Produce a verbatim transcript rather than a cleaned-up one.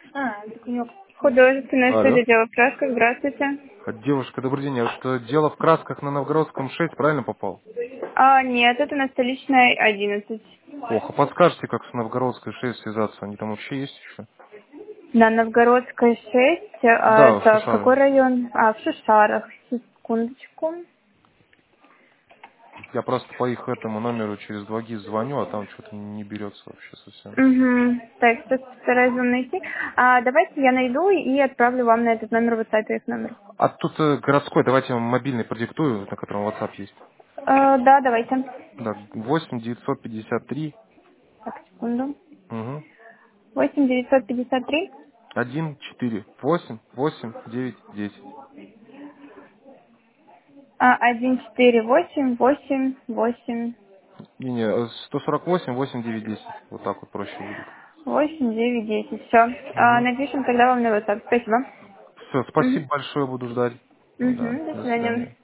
А, так у него художественная Алло. студия «Дело в красках». Здравствуйте. А, Девушка, добрый день. А вот э, дело в красках на Новгородском шесть, правильно попал? А, нет, это на столичной одиннадцать. Ох, а подскажете, как с Новгородской шесть связаться? Они там вообще есть еще? На Новгородской шесть. А, Да, в это в Шишары. какой район? А, в Шишарах. Секундочку. Я просто по их этому номеру через два ГИС звоню, а там что-то не берется вообще совсем. Угу. Так, сейчас постараюсь вам найти. А, давайте я найду и отправлю вам на этот номер в WhatsApp их номер. А тут э, городской, давайте я вам мобильный продиктую, на котором WhatsApp есть. А, да, давайте. Да, восемь девятьсот пятьдесят три. Так, секунду. Угу. Восемь девятьсот пятьдесят три. один четыре восемь восемь девять десять. А, один четыре восемь восемь восемь Не, не, э, сто сорок восемь восемь девять десять. Вот так вот проще будет. восемь девять десять. Все. А, Угу. напишем тогда вам на WhatsApp. Спасибо. Все, Угу. спасибо большое, буду ждать. Да, Угу. До до свидания. свидания.